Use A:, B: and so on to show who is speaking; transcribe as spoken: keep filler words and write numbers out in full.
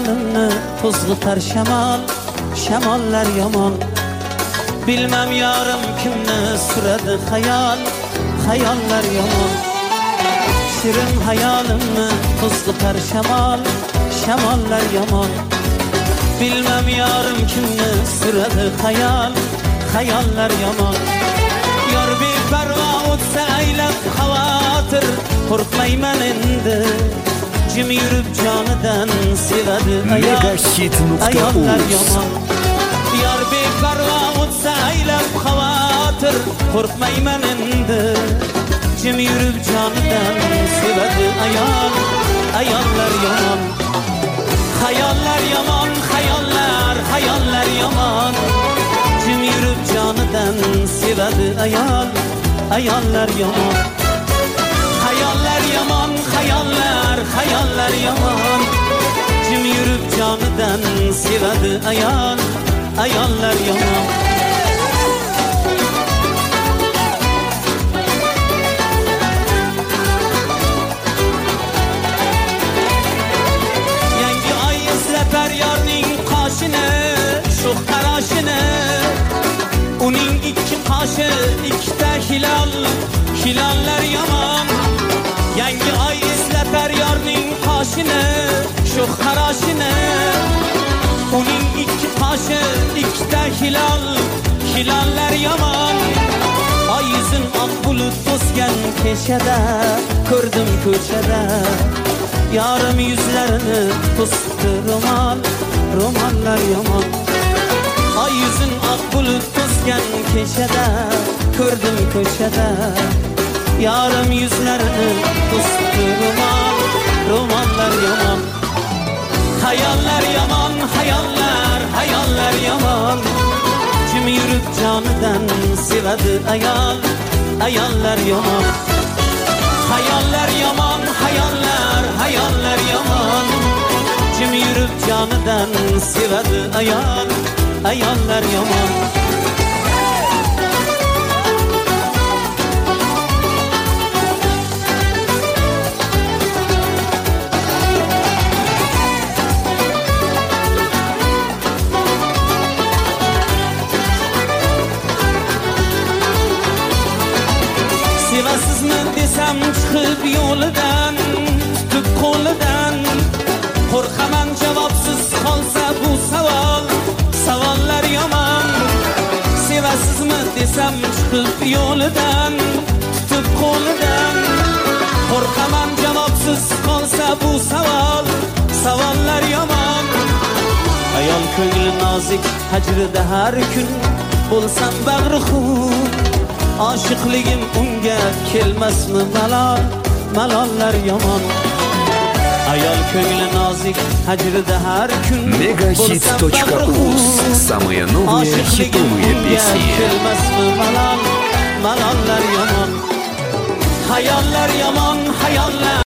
A: hayolimni to'zg'itar shamol, shamollar yomon. Bilmem yarım kimni süredi hayal, hayallar yomon. Shirin hayolimni to'zg'itar shamol, shamollar yomon. Bilmem yarım kimni süredi hayal, hayallar yomon. Yor beparvo o'tsa aylab xavotir, qo'rqmayman endi. Jim yurib jonidan sevadi ayol, ayollar yomon. Yor beparvo o'tsa aylab xavotir, qo'rqmayman endi. Jim yurib jonidan sevadi ayol, ayollar yomon. Hayallar yomon, hayallar, hayallar yomon. Jim yurib jonidan sevadi ayol, ayollar yomon. Hayallar yomon, hayallar, hayallar yomon. Jim yurib jonidan sevadi ayol, ayollar yomon. Yangi oy eslatar yorning qoshini, sho'x qarashini. Uning ikki qoshi, ikkita hilol, hilollar yomon. Yangi oy eslatar yorning qoshini, sho'x qarashini. Uning ikki qoshi, ikkita hilol, hilollar yomon. Oy yuzin oq bulut to'sgan kechada ko'rdim ko'chada. Yarim yuzlarini to'sdi ro'mol, ro'mollar yomon. Oy yuzin oq bulut to'sgan kechada ko'rdim ko'chada. Yarim yuzlarini to'sdi ro'mol, ro'mollar yomon. Hayallar yomon, hayallar, hayallar yomon. Jim yurib jonidan sevadi ayol, ayollar yomon. Hayallar yomon, hayallar, hayallar yomon. Jim yurib jonidan sevadi ayol, ayollar yomon. Sevasizmi desam chiqib yo'lidan, tutib qo'lidan. Qo'rqaman javobsiz qolsa bu savol, savollar yomon. Sevasizmi desam chiqib yo'lidan, tutib qo'lidan. Qo'rqaman javobsiz qolsa bu savol, savollar yomon. Ayol ko'ngli nozik, hajrida har kun bo'lsam bag'ri xun. Oshiqligim unga kelmasmi malol, malollar yomon. Ayol ko'ngli nozik, hajrida har kun
B: Megahit точка uz. Самые новые хитовые песни.
A: Kelmasmi malol, malollar yomon. Hayallar yomon, hayallar